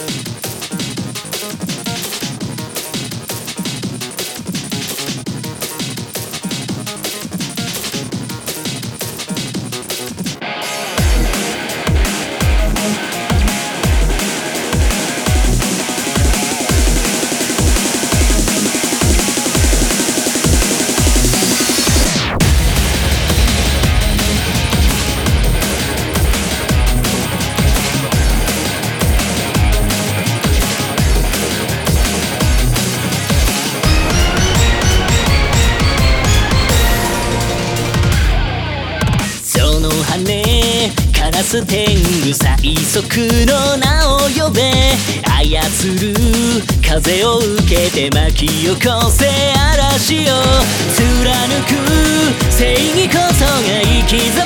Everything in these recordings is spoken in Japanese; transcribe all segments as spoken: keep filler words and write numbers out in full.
カラス天狗最速の名を呼べ操る風を受けて巻き起こせ嵐を貫く正義こそが生き様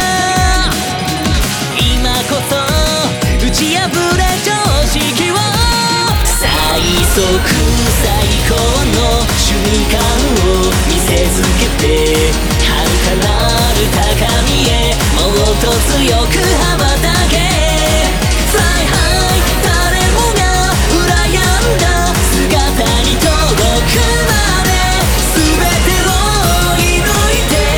今こそ打ち破れ常識を最速最高の瞬間を見せつけて遥かなる高みへもっと強く羽ばたけ Fly high 誰もが羨んだ姿に届くまで全てを射抜いて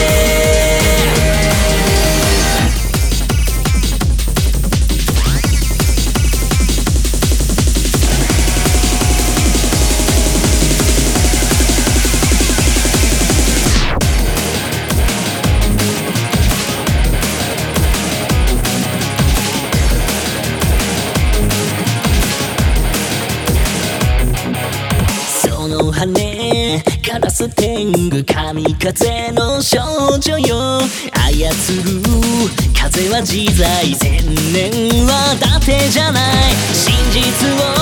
羽カラス天狗神風の少女よ操る風は自在千年は伊達じゃない真実を